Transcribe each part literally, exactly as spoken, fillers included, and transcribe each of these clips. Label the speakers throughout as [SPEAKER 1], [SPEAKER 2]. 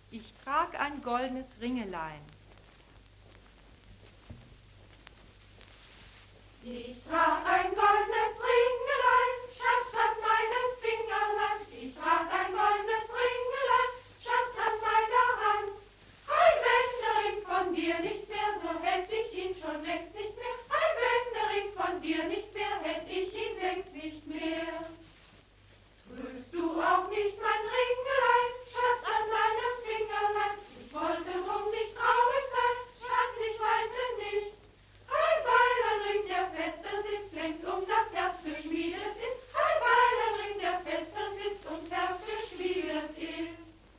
[SPEAKER 1] Ich trag ein goldenes Ringelein.
[SPEAKER 2] Ich trag ein goldenes Ringelein, Schatz an meinem Fingerlein. Ich trag ein goldenes Ringelein, Schatz an meiner Hand. Ein Wendering von dir nicht mehr, so hätt ich ihn schon längst nicht mehr. Ein Wendering von dir nicht mehr, hätt ich ihn längst nicht mehr. Trügst du auch nicht mein Ringelein, Schatz an deinem Fingerlein? Ich wollte drum nicht traurig sein, Schatz, ich weinte nicht. Ein Weilenring, der fester sitzt, längst um das Herz geschmiedet ist. Ein Weilenring, der fester sitzt und Herz geschmiedet ist.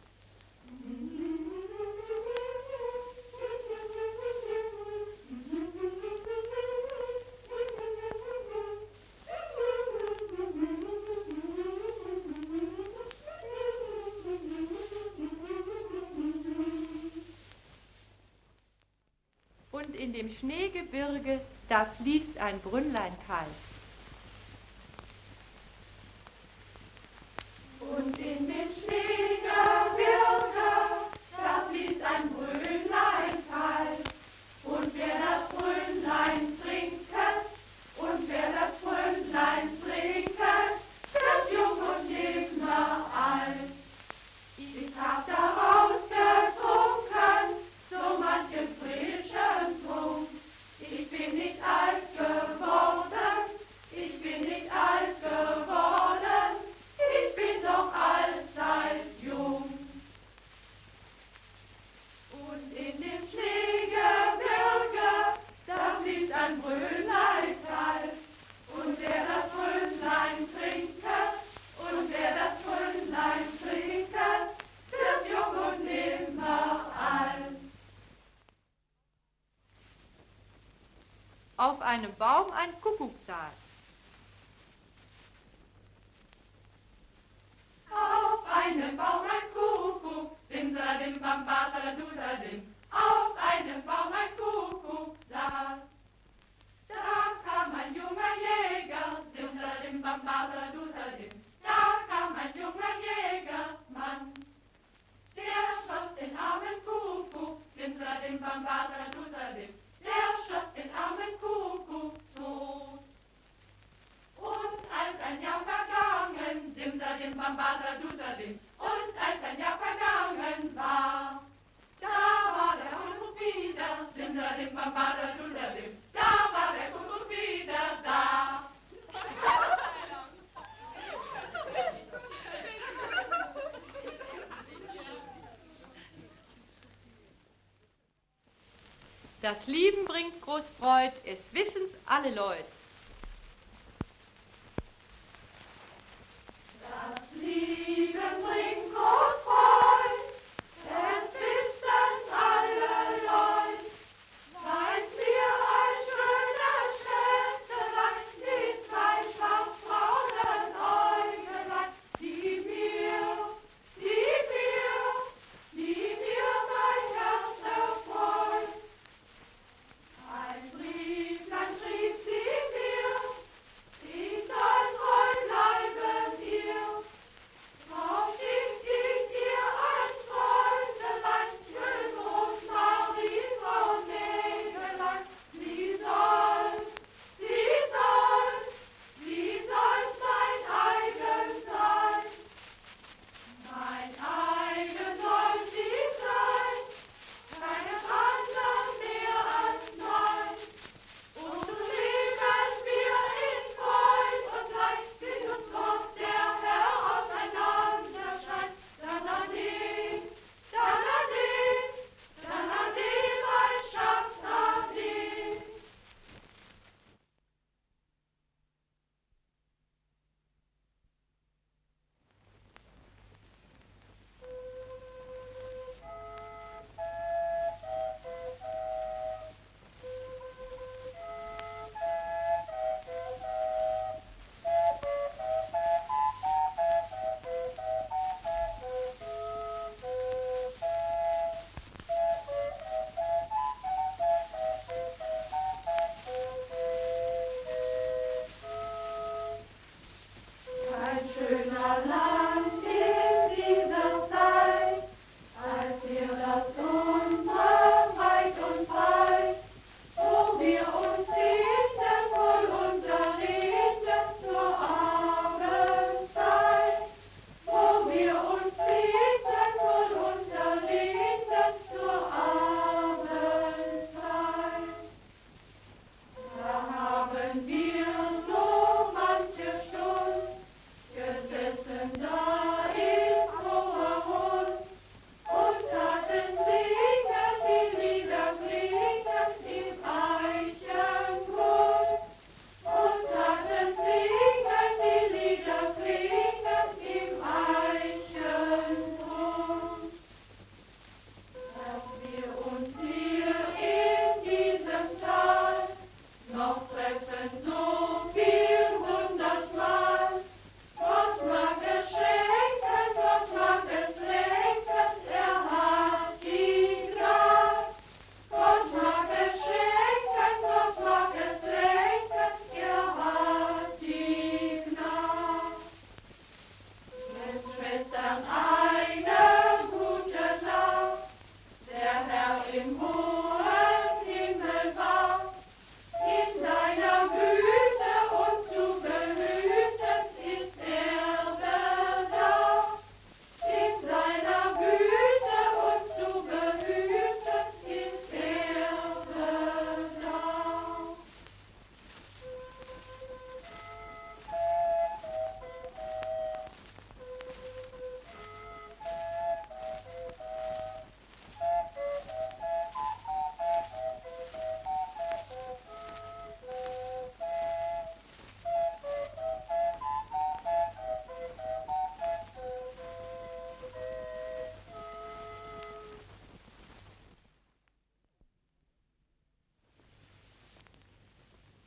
[SPEAKER 1] Und in dem Schneegebirge, da fließt ein Brünnlein kalt.
[SPEAKER 2] Und in dem Schneegebirge, da fließt ein Brünnlein kalt. Und wer das Brünnlein trinket, und wer das Brünnlein trinket, wird jung und nimmer alt. Ich hab daraus getrunken, so manchen frischen Trunk. Ich bin nicht alt geworden, ich bin nicht alt geworden, ich bin doch allzeit jung. Und in dem Schneegebirge, da fließt ein Brünnlein kalt. Und wer das Brünnlein trinket, und wer das Brünnlein trinket, wird jung und nimmer alt.
[SPEAKER 1] Auf einem Baum ein Kuckuck saß.
[SPEAKER 2] Auf einem Baum ein Kuckuck, dim-sa-dim, bam-ba-sa-da-du-sa-dim. Auf einem Baum ein Kuckuck saß. Da kam ein junger Jäger, dim-sa-dim, bam-ba-sa-da-du-sa-dim. Da kam ein junger Jägermann. Der schoss den armen Kuckuck, dim-sa-dim, bam-ba-sa-da-du-sa-dim. Der schoss den armen Kuckuck tot. Und als ein Jahr vergangen, dim-sa-dim, bam-ba-sa-du-sa-dim. Und als ein Jahr vergangen war, da war der Kuckuck wieder, dim-sa-dim, bam-ba-sa-du-sa-dim. Da war der Kuckuck wieder da.
[SPEAKER 1] Das Lieben bringt groß Freud, es wissen's alle Leut.
[SPEAKER 2] Das Lieben bringt groß Freud, es wissen's alle Leut. Seid mir ein schönes Schätzelein, die zwei schwarzbraunen Äugelein, die mir, die mir, die mir mein Herz erfreut. Ein Brieflein schrieb sie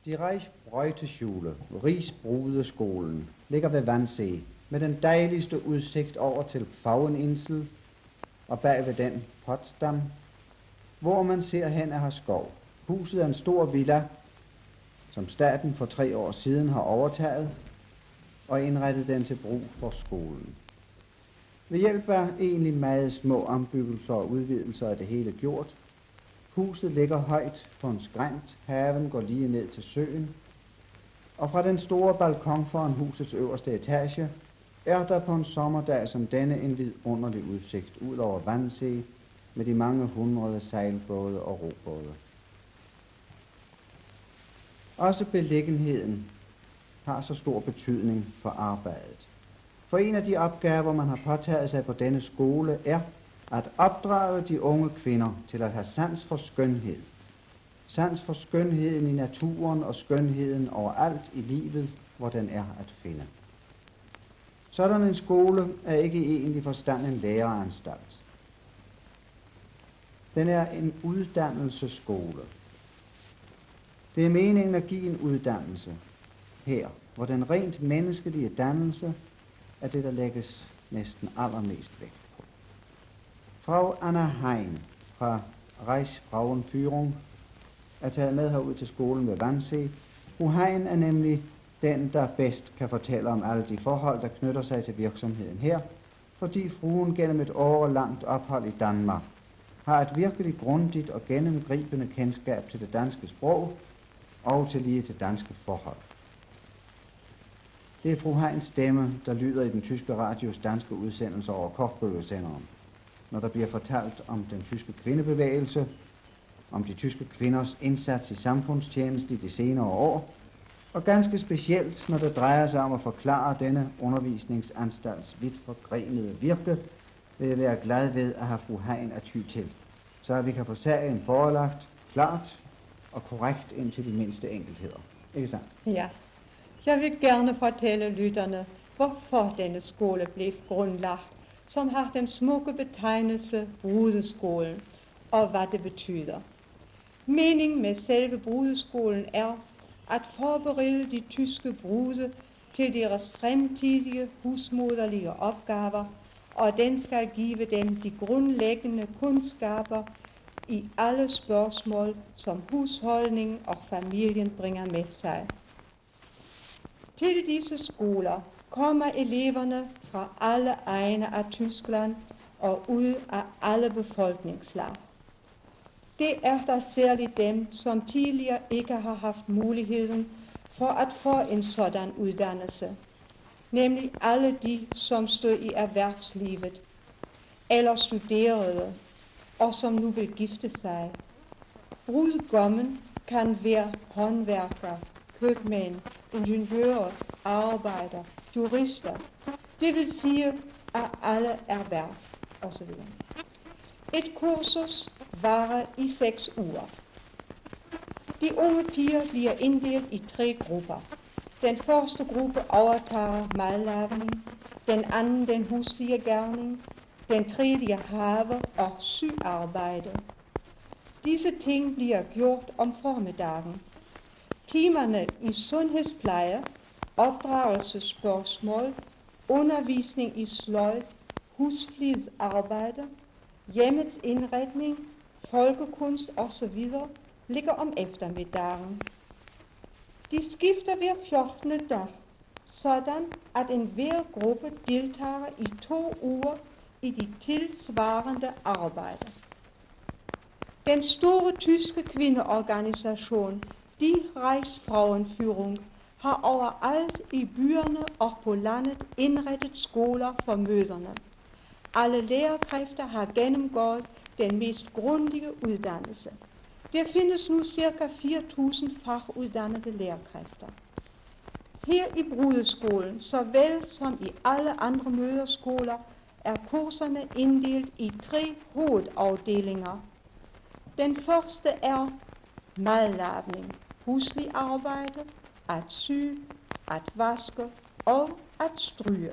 [SPEAKER 3] Die Reichsbräuteschule, Rigsbrudeskolen, ligger ved Wannsee med den dejligste udsigt over til Pfaueninsel og bag ved den Potsdam, hvor man ser hen af skov. Huset er en stor villa, som staten for tre år siden har overtaget og indrettet den til brug for skolen. Ved hjælp af egentlig meget små ombyggelser og udvidelser er det hele gjort. Huset ligger højt på en skrænt, haven går lige ned til søen, og fra den store balkon foran husets øverste etage er der på en sommerdag som denne en vidunderlig udsigt ud over Wannsee med de mange hundrede sejlbåde og robåde. Også beliggenheden har så stor betydning for arbejdet. For en af de opgaver, man har påtaget sig på denne skole, er at opdrage de unge kvinder til at have sans for skønhed. Sans for skønheden i naturen og skønheden overalt i livet, hvor den er at finde. Sådan en skole er ikke i egentlig forstand en læreranstalt. Den er en uddannelsesskole. Det er meningen at give en uddannelse her, hvor den rent menneskelige dannelse er det, der lægges næsten allermest vægt på. Frau Anna Hein fra Reichsfrauenführung er taget med herud til skolen ved Wannsee. Fru Hein er nemlig den, der bedst kan fortælle om alle de forhold, der knytter sig til virksomheden her, fordi fruen gennem et årelangt ophold i Danmark har et virkelig grundigt og gennemgribende kendskab til det danske sprog og til lige til danske forhold. Det er fru Heins stemme, der lyder i den tyske radios danske udsendelser over kortbølgesenderen, når der bliver fortalt om den tyske kvindebevægelse, om de tyske kvinders indsats i samfundstjeneste i de senere år, og ganske specielt, når det drejer sig om at forklare denne undervisningsanstalts vidt forgrenede virke, vil jeg være glad ved at have fru Hein at ty til, så vi kan få sagen forelagt klart og korrekt ind til de mindste enkeltheder. Ikke sandt?
[SPEAKER 4] Ja. Jeg vil gerne fortælle lytterne, hvorfor denne skole blev grundlagt, som har den smukke betegnelse Brudeskolen, og hvad det betyder. Meningen med selve Brudeskolen er at forberede de tyske brude til deres fremtidige husmoderlige opgaver, og den skal give dem de grundlæggende kundskaber i alle spørgsmål, som husholdning og familien bringer med sig. Til disse skoler kommer eleverne fra alle egne af Tyskland og ud af alle befolkningslag. Det er der særligt dem, som tidligere ikke har haft muligheden for at få en sådan uddannelse, nemlig alle de, som stod i erhvervslivet eller studerede og som nu vil gifte sig. Brudgommen kan være håndværker, købmænd, ingeniører, arbejder, jurister, det vil sige af alle erhverv osv. Et kursus varer i seks uger. De unge piger bliver inddelt i tre grupper. Den første gruppe overtager madlavning, den anden den huslige gerning, den tredje have- og syarbejde. Disse ting bliver gjort om formiddagen. Timerne i sundhedspleje, opdragelsesspørgsmål, undervisning i sløjd, husflidsarbejde, hjemmets indretning, folkekunst osv. ligger om eftermiddagen. De skifter hver fjortende dag, sådan at enhver gruppe deltager i to uger i de tilsvarende arbejder. Den store tyske kvindeorganisation, Die Reichsfrauenführung, har overalt i byerne og på landet indrettet skoler for mødrene. Alle lærerkræfter har gennemgået den mest grundige uddannelse. Der findes nu ca. fire tusind faguddannede lærerkræfter. Her i Brudeskolen, såvel som i alle andre møderskoler, er kurserne inddelt i tre hovedafdelinger. Den første er madlavning, huslig arbejde, at sy, at vaske og at stryge.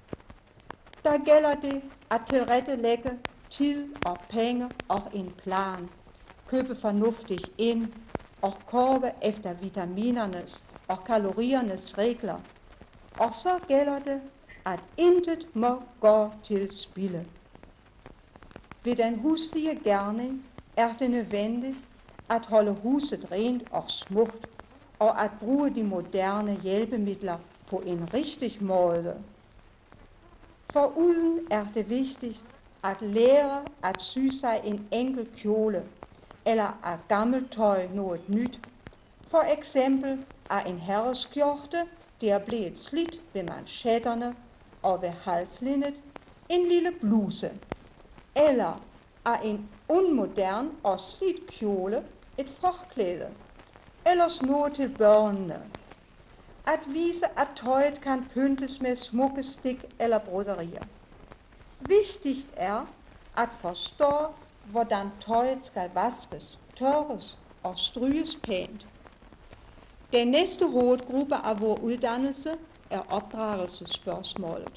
[SPEAKER 4] Der gælder det at tilrettelægge tid og penge og en plan, købe fornuftigt ind, og korve efter vitaminernes og kaloriernes regler. Og så gælder det, at intet må gå til spilde. Ved den huslige gerning er det nødvendigt at holde huset rent og smukt, og at bruge de moderne hjælpemidler på en rigtig måde. Foruden er det vigtigt at lære at sy sig en enkel kjole, eller af gammelt tøj noget nyt. For eksempel af en herreskjorte, der er blevet slidt ved manchetterne og ved halslindet, en lille bluse, eller af en unmodern og slidt kjole et forklæde, ellers noget til børnene. At vise, at tøjet kan pyntes med smukke stik eller broderier. Vigtigt er at forstå, hvordan tøjet skal vaskes, tørres og stryges pænt. Den næste hovedgruppe af vores uddannelse er opdragelsesspørgsmålet.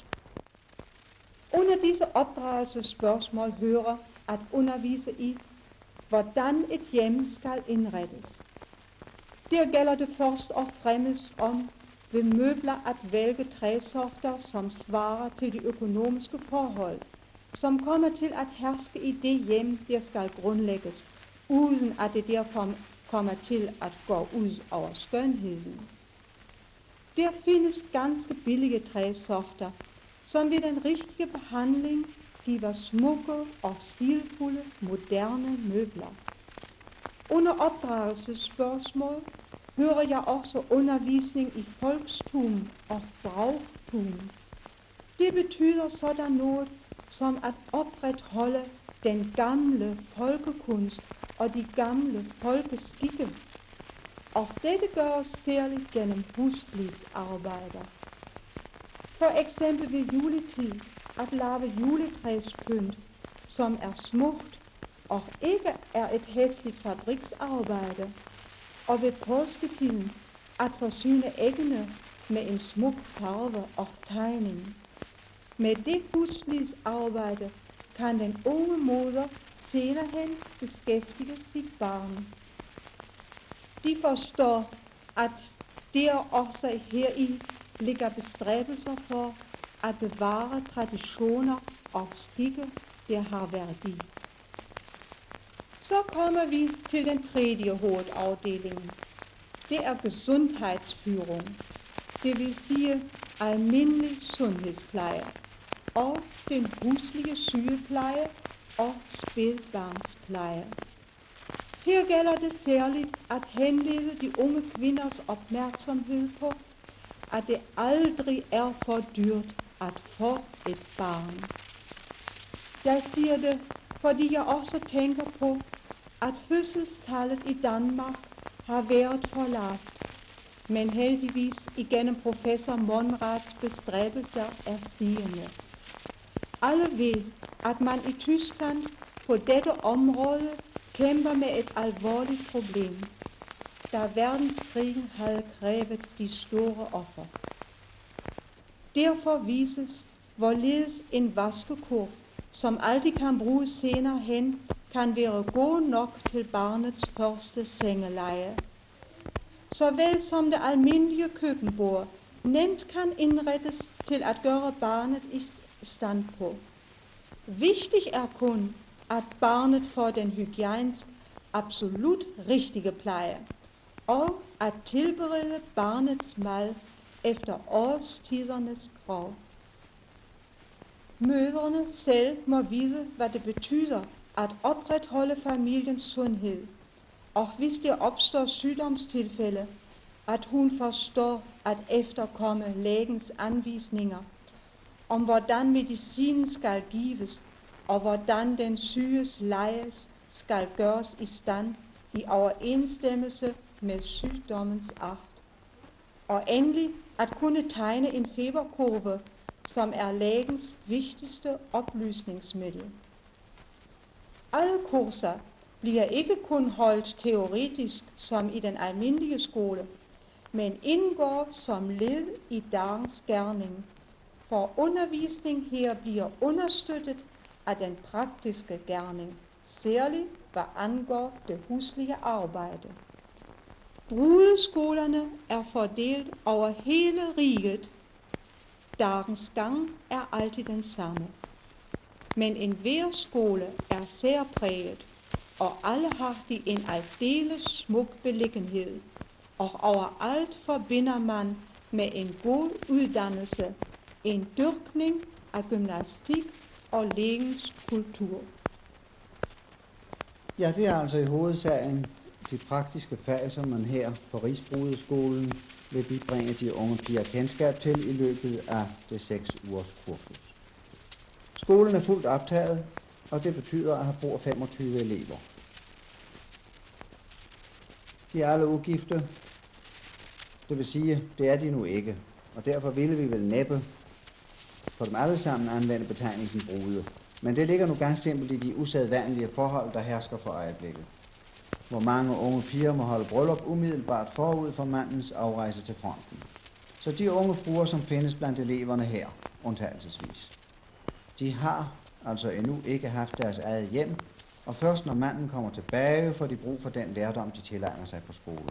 [SPEAKER 4] Under disse opdragelsesspørgsmål hører at undervise i, hvordan et hjem skal indrettes. Der gælder det først og fremmest om ved møbler at vælge træsorter, som svarer til de økonomiske forhold, som kommer til at herske i det hjem, der skal grundlægges, uden at det derfor kommer til at gå ud over skønheden. Der findes ganske billige træsorter, som ved den rigtige behandling giver smukke og stilfulde, moderne møbler. Under opdragelsesspørgsmål hører jeg også undervisning i folkstum og bragtum. Det betyder sådan noget som at opretholde den gamle folkekunst og de gamle folkeskikke. Og dette gøres særligt gennem husflidsarbejder. For eksempel ved juletid at lave juletræspynt, som er smukt og ikke er et hæsligt fabriksarbejde, og ved påsketiden at forsyne æggene med en smuk farve og tegning. Med det husflidsarbejde kan den unge moder senere hen beskæftige sit barn. De forstår, at der også heri ligger bestræbelser for at bevare traditioner og skikke, der har værdi. Så kommer vi til den tredje hovedafdeling. Det er gesundhedsführung, det vil sige almindelig sundhedspleje, og den huslige sygepleje og spædbarnspleje. Her gælder det særligt at henlede de unge kvinders opmærksomhed på, at det aldrig er for dyrt at få et barn. Jeg siger det, fordi jeg også tænker på, at fødselstallet i Danmark har været for lavt, men heldigvis igennem professor Monrads bestræbelser er stigende. Alle ved, at man i Tyskland på dette område kæmper med et alvorligt problem, da verdenskrigen havde krævet de store offer. Derfor vises, hvorledes en vaskekurv, som aldrig kan bruges senere hen, kan være god nok til barnets første sengeleje. Såvel som det almindelige køkkenbord nemt kan indrettes til at gøre barnet i stand på. Vigtigt er kun, at barnet får den hygiejnisk absolut rigtige pleje, og at tilberede barnets mad efter årstidernes krav. Mødrene selv må vide, hvad det betyder at opretholde familiens sundhed, og hvis der opstår sygdomstilfælde, at hun forstår at efterkomme lægens anvisninger om, hvordan medicinen skal gives, og hvordan den syges lejes skal gøres i stand i overensstemmelse med sygdommens art. Og endelig at kunne tegne en feberkurve, som er lægens vigtigste oplysningsmiddel. Alle kurser bliver ikke kun holdt teoretisk som i den almindelige skole, men indgår som led i dagens gerning, for undervisning her bliver understøttet af den praktiske gerning, særligt hvad angår det huslige arbejde. Brudeskolerne er fordelt over hele riget. Dagens gang er altid den samme. Men enhver skole er særpræget, og alle har de en aldeles smuk beliggenhed, og overalt forbinder man med en god uddannelse en dyrkning af gymnastik og legenskultur.
[SPEAKER 3] Ja, det er altså i hovedsagen de praktiske fag, som man her på Rigsbrudeskolen vil bibringe de unge piger kendskab til i løbet af det seks ugers kursus. Skolen er fuldt optaget, og det betyder at have brug af femogtyve elever. De er alle ugifte, det vil sige, det er de nu ikke, og derfor ville vi vel næppe for dem alle sammen anvende betegnelsen brude. Men det ligger nu ganske simpelt i de usædvanlige forhold, der hersker for øjeblikket. Hvor mange unge piger må holde bryllup umiddelbart forud for mandens afrejse til fronten. Så de unge fruer, som findes blandt eleverne her, undtagelsesvis, de har altså endnu ikke haft deres eget hjem, og først når manden kommer tilbage, får de brug for den lærdom, de tilegner sig på skolen.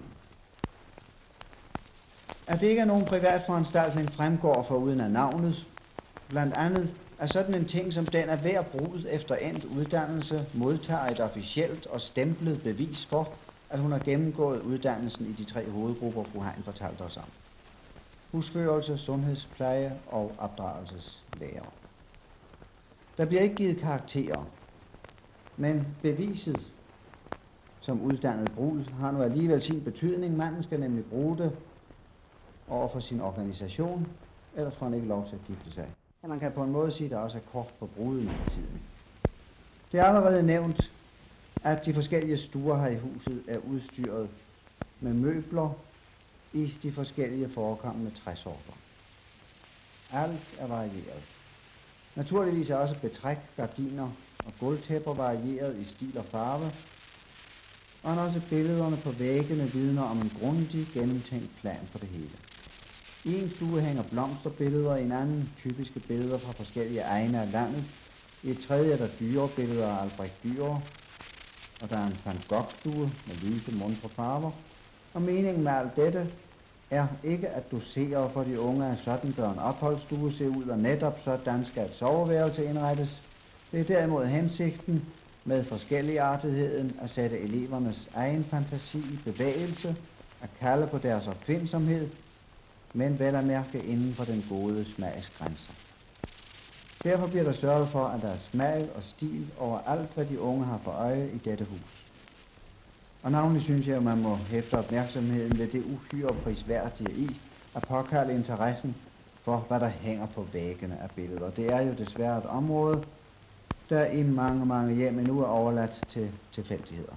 [SPEAKER 3] At det ikke er nogen privat foranstaltning fremgår for uden af navnet, blandt andet at sådan en ting som den, at hver brud efter endt uddannelse modtager et officielt og stemplet bevis for, at hun har gennemgået uddannelsen i de tre hovedgrupper, fru Hein fortalte os om. Husførelse, sundhedspleje og opdragelseslærer. Der bliver ikke givet karakterer, men beviset som uddannet brud har nu alligevel sin betydning. Manden skal nemlig bruge det over for sin organisation, ellers får han ikke lov til at gifte sig. Ja, man kan på en måde sige, at der også er kort på bruden i tiden. Det er allerede nævnt, at de forskellige stuer her i huset er udstyret med møbler i de forskellige forekommende træsorter. Alt er varieret. Naturligvis er også betræk, gardiner og gulvtæpper varieret i stil og farve, og også billederne på væggene vidner om en grundig, gennemtænkt plan for det hele. I en stue hænger blomsterbilleder, i en anden typiske billeder fra forskellige egne af landet. I et tredje er der dyrebilleder af Albrecht Dürer, og der er en Van Gogh-stue med lyse, muntre farver. Og meningen med alt dette er ikke at dosere for de unge, at sådan bør en opholdsstue se ud, og netop sådan skal et soveværelse indrettes. Det er derimod hensigten med forskelligartigheden at sætte elevernes egen fantasi i bevægelse, at kalde på deres opfindsomhed, men vel at mærke inden for den gode smags grænser. Derfor bliver der sørget for, at der er smag og stil over alt, hvad de unge har for øje i dette hus. Og navnlig synes jeg, at man må hæfte opmærksomheden ved det uhyre prisværdige i at påkalde interessen for, hvad der hænger på væggene af billeder. Det er jo desværre et område, der i mange, mange hjem endnu er overladt til tilfældigheder.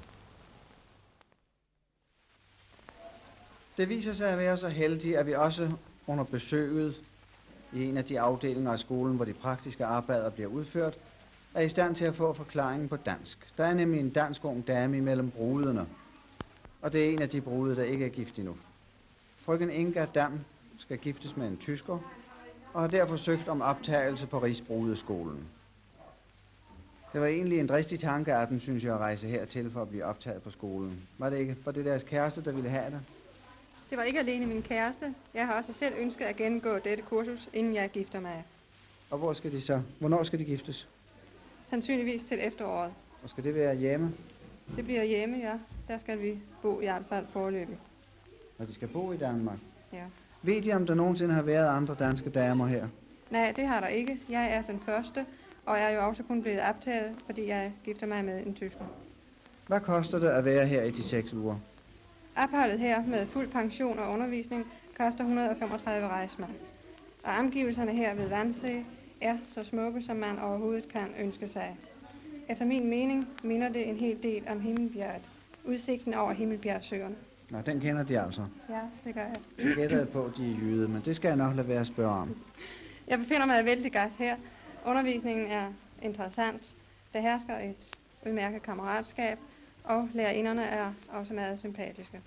[SPEAKER 3] Det viser sig at være så heldigt, at vi også under besøget i en af de afdelinger af skolen, hvor de praktiske arbejder bliver udført, er i stand til at få forklaringen på dansk. Der er nemlig en dansk ung dame imellem brudene, og det er en af de brude, der ikke er gift endnu. Frøken Inga Dam skal giftes med en tysker, og har derfor søgt om optagelse på Rigsbrudeskolen. Det var egentlig en dristig tanke af den, synes jeg, at rejse hertil for at blive optaget på skolen. Var det ikke? Var det deres kæreste, der ville have det?
[SPEAKER 5] Det var ikke alene min kæreste. Jeg har også selv ønsket at gennemgå dette kursus, inden jeg gifter mig.
[SPEAKER 3] Og hvor skal de så? Hvornår skal de giftes?
[SPEAKER 5] Sandsynligvis til efteråret.
[SPEAKER 3] Og skal det være hjemme?
[SPEAKER 5] Det bliver hjemme, ja. Der skal vi bo i hvert fald foreløbig.
[SPEAKER 3] Og de skal bo i Danmark?
[SPEAKER 5] Ja.
[SPEAKER 3] Ved de, om der nogensinde har været andre danske damer her?
[SPEAKER 5] Nej, det har der ikke. Jeg er den første, og jeg er jo også kun blevet optaget, fordi jeg gifter mig med en tysker.
[SPEAKER 3] Hvad koster det at være her i de seks uger?
[SPEAKER 5] Opholdet her med fuld pension og undervisning koster et hundrede og femogtredive rejsmark. Og omgivelserne her ved Wannsee er så smukke, som man overhovedet kan ønske sig. Efter min mening minder det en hel del om Himmelbjerget. Udsigten over Himmelbjergsøerne.
[SPEAKER 3] Nå, den kender de altså.
[SPEAKER 5] Ja, det gør jeg.
[SPEAKER 3] Jeg gætter på, at de er jyde, men det skal jeg nok lade være at spørge om.
[SPEAKER 5] Jeg befinder mig vældig godt her. Undervisningen er interessant. Der hersker et udmærket kammeratskab, og lærerinderne er også meget sympatiske.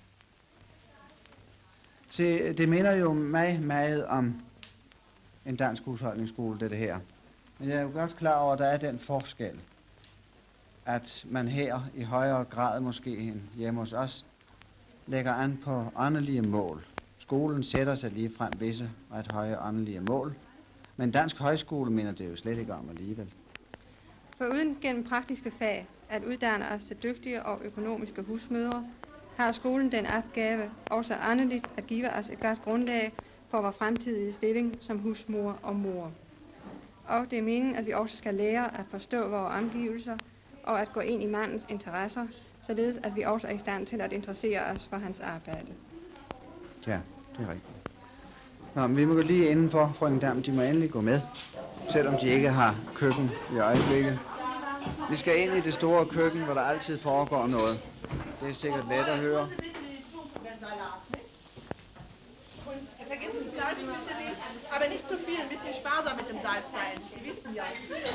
[SPEAKER 3] Se, det minder jo mig meget om en dansk husholdningsskole, det her. Men jeg er jo godt klar over, at der er den forskel, at man her i højere grad måske end hjemme hos os lægger an på åndelige mål. Skolen sætter sig lige frem visse ret høje åndelige mål, men Dansk Højskole mener det jo slet ikke om alligevel.
[SPEAKER 5] For uden gennem praktiske fag at uddanne os til dygtige og økonomiske husmødre, har skolen den opgave også åndeligt at give os et godt grundlag for vores fremtidige stilling som husmor og mor. Og det er meningen, at vi også skal lære at forstå vores omgivelser og at gå ind i mandens interesser, således at vi også er i stand til at interessere os for hans arbejde.
[SPEAKER 3] Ja, det er rigtigt. Nå, men vi må gå lige indenfor, frøken Dam. De må endelig gå med, selvom de ikke har køkken i øjeblikket. Vi skal ind i det store køkken, hvor der altid foregår noget. Det er sikkert let at høre.
[SPEAKER 6] Vergessen Sie Salz bitte nicht, aber nicht zu viel, ein bisschen sparsam mit dem Salz sein. Sie wissen ja.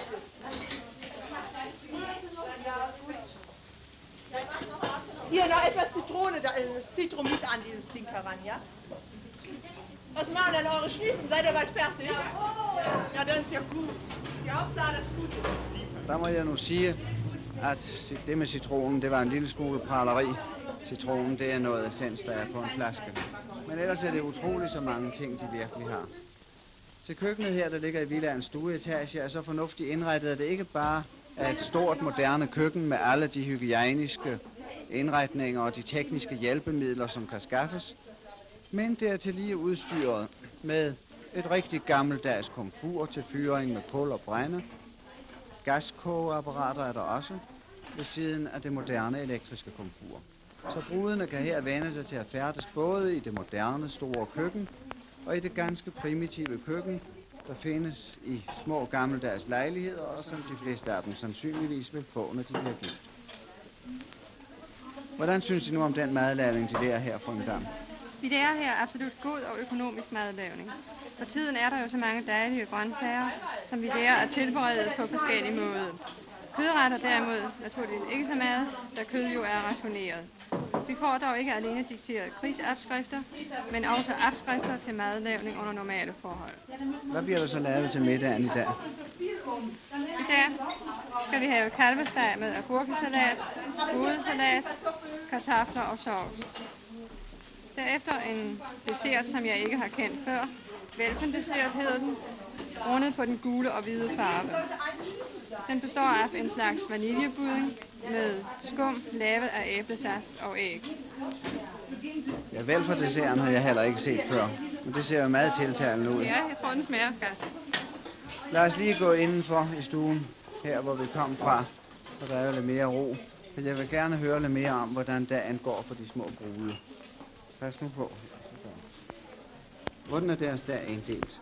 [SPEAKER 6] Hier noch etwas Zitrone, da, äh, Zitronit an dieses Ding heran, ja? Was machen denn eure Schnitten? Seid ihr bald fertig? Ja, dann ist ja gut. Die Hauptsache, das ist gut.
[SPEAKER 3] Der må jeg nu sige, at det med citronen, det var en lille smule praleri. Citronen, det er noget essens, der er på en flaske. Men ellers er det utroligt så mange ting, de virkelig har. Til køkkenet her, der ligger i villaens stueetage, er så fornuftigt indrettet, at det ikke bare er et stort, moderne køkken med alle de hygiejniske indretninger og de tekniske hjælpemidler, som kan skaffes, men det er til lige udstyret med et rigtig gammeldags komfur til fyring med kul og brænde. Gaskogeapparater er der også, ved siden af det moderne elektriske komfur. Så brudene kan her vende sig til at færdes både i det moderne store køkken og i det ganske primitive køkken, der findes i små gammeldags lejligheder, og som de fleste af dem sandsynligvis vil få, når de bliver gift. Hvordan synes I nu om den madlavning, de lærer her fra en dam?
[SPEAKER 5] Vi lærer her absolut god og økonomisk madlavning. For tiden er der jo så mange dejlige grøntsager, som vi lærer at tilberede på forskellige måder. Kødretter derimod naturligvis ikke så meget, da kød jo er rationeret. Vi får dog ikke alene dikteret krigsopskrifter, men også opskrifter til madlavning under normale forhold.
[SPEAKER 3] Hvad bliver der så lavet til middagen i dag?
[SPEAKER 5] I dag skal vi have kalvesteg med agurkesalat, hovedsalat, kartofler og sovs. Derefter en dessert, som jeg ikke har kendt før. Velpendessert hedder den, rundet på den gule og hvide farve. Den består af en slags vaniljebudding med skum lavet af æblesaft og æg.
[SPEAKER 3] Ja, vel for desserten har jeg heller ikke set før, men det ser jo meget tiltalende ud.
[SPEAKER 5] Ja, jeg tror, den smager godt.
[SPEAKER 3] Lad os lige gå indenfor i stuen, her hvor vi kom fra, for der er jo lidt mere ro. Men jeg vil gerne høre lidt mere om, hvordan dagen går for de små brude. Pas nu på. Hvordan er deres dag inddelt?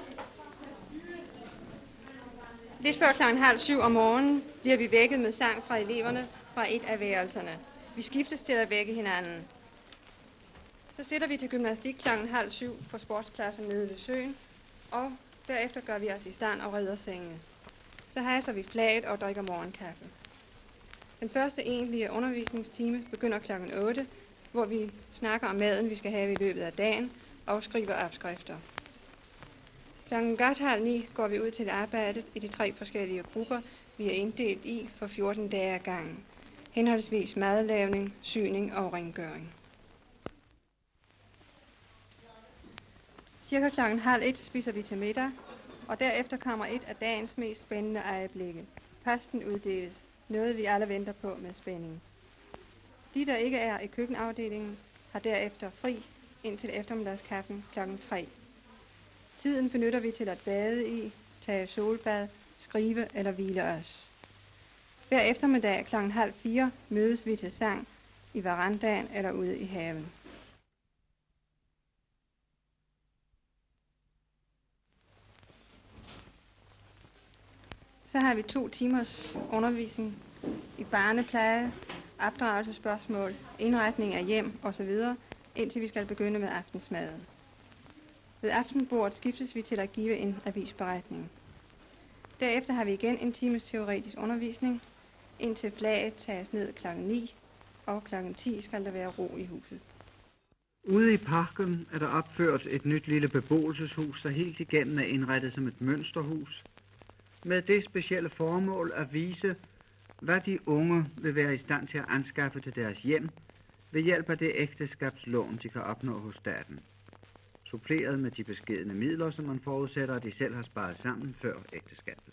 [SPEAKER 5] Lidt før klokken halv syv om morgenen bliver vi vækket med sang fra eleverne fra et af værelserne. Vi skiftes til at vække hinanden. Så stiller vi til gymnastik klokken halv syv på sportspladsen nede ved søen, og derefter gør vi os i stand og redder sengene. Så hejser vi flaget og drikker morgenkaffe. Den første egentlige undervisningstime begynder klokken otte, hvor vi snakker om maden, vi skal have i løbet af dagen, og skriver opskrifter. Klokken godt halv ni går vi ud til arbejdet i de tre forskellige grupper, vi er inddelt i for fjorten dage ad gangen. Henholdsvis madlavning, syning og rengøring. Cirka klokken halv et spiser vi til middag, og derefter kommer et af dagens mest spændende øjeblikke. Posten uddeles, noget vi alle venter på med spænding. De, der ikke er i køkkenafdelingen, har derefter fri indtil eftermiddagskaffen klokken tre. Tiden benytter vi til at bade i, tage solbad, skrive eller hvile os. Hver eftermiddag klokken halv fire mødes vi til sang i verandaen eller ude i haven. Så har vi to timers undervisning i barnepleje, opdragelsesspørgsmål, indretning af hjem osv., indtil vi skal begynde med aftensmaden. Ved aftenbordet skiftes vi til at give en avisberetning. Derefter har vi igen en times teoretisk undervisning, indtil flaget tages ned klokken ni, og klokken ti skal der være ro i huset.
[SPEAKER 3] Ude i parken er der opført et nyt lille beboelseshus, der helt igennem er indrettet som et mønsterhus, med det specielle formål at vise, hvad de unge vil være i stand til at anskaffe til deres hjem, ved hjælp af det ægteskabslån, de kan opnå hos staten, suppleret med de beskedne midler, som man forudsætter, at de selv har sparet sammen før ægteskabet.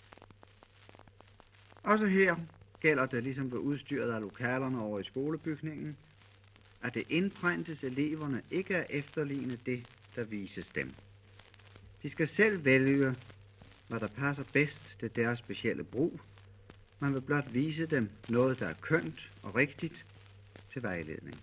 [SPEAKER 3] Også her gælder det, ligesom ved udstyret af lokalerne over i skolebygningen, at det indpræntes eleverne ikke er efterligne det, der vises dem. De skal selv vælge, hvad der passer bedst til deres specielle brug. Man vil blot vise dem noget, der er kønt og rigtigt til vejledning.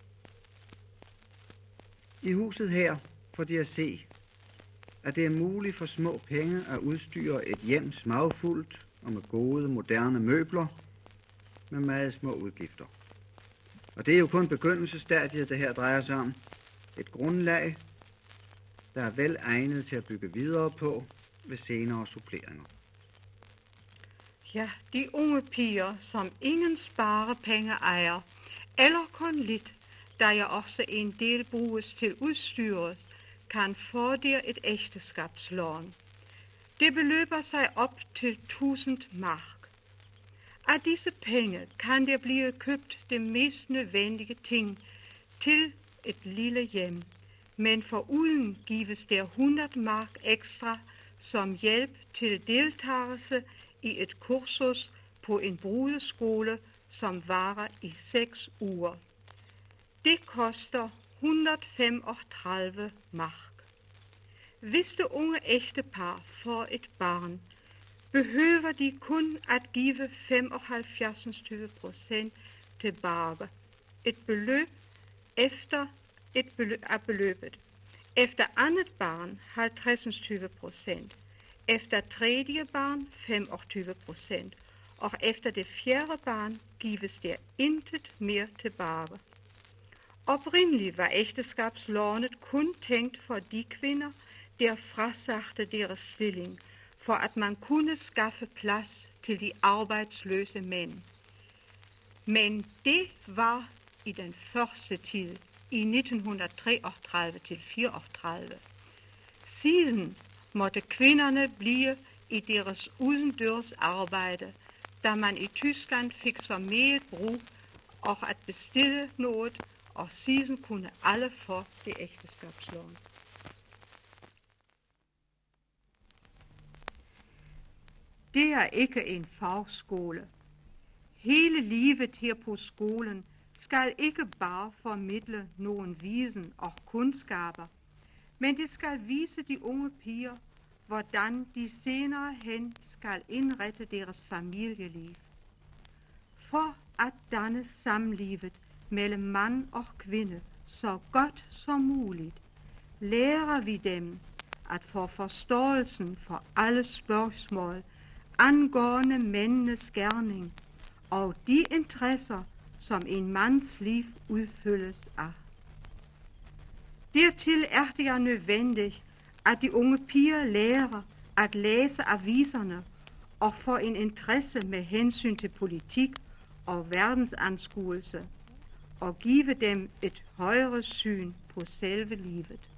[SPEAKER 3] I huset her får de at se, at det er muligt for små penge at udstyre et hjem smagfuldt og med gode, moderne møbler med meget små udgifter. Og det er jo kun begyndelsesstadiet, det her drejer sig om. Et grundlag, der er vel egnet til at bygge videre på ved senere suppleringer.
[SPEAKER 4] Ja, de unge piger, som ingen sparepenge ejer, eller kun lidt, da jeg også en del bruges til udstyret, kan få der et ægteskabslån. Det beløber sig op til tusind mark. Af disse penge kan der blive købt det mest nødvendige ting til et lille hjem, men foruden gives der hundrede mark ekstra som hjælp til deltagelse i et kursus på en brudeskole, som varer i seks uger. Det koster et hundrede og femogtredive mark. Hvis det unge ægtepar får et barn, behøver de kun at give femoghalvfjerds procent tilbage. Et beløb efter et beløb af beløbet. Efter andet barn halvtreds procent. Efter tredje barn femogtyve procent. Og efter det fjerde barn gives der intet mere tilbage. Oprindeligt var ægteskabslånet kun tænkt for de kvinder, der frasagte deres stilling, for at man kunne skaffe plads til de arbejdsløse mænd. Men det var i den første tid, i nitten treogtredive til fireogtredive. Siden måtte kvinderne blive i deres udendørs arbejde, da man i Tyskland fik så meget brug og at bestille noget, og siden kunne alle få det ægteskabslån. Det er ikke en fagskole. Hele livet her på skolen skal ikke bare formidle nogen viden og kundskaber, men det skal vise de unge piger, hvordan de senere hen skal indrette deres familieliv. For at danne samlivet mellem mand og kvinde så godt som muligt, lærer vi dem at få forståelsen for alle spørgsmål angående mændenes gerning og de interesser, som en mands liv udfyldes af. Dertil er det nødvendigt, at de unge piger lærer at læse aviserne og få en interesse med hensyn til politik og verdensanskuelse, og give dem et højere syn på selve livet.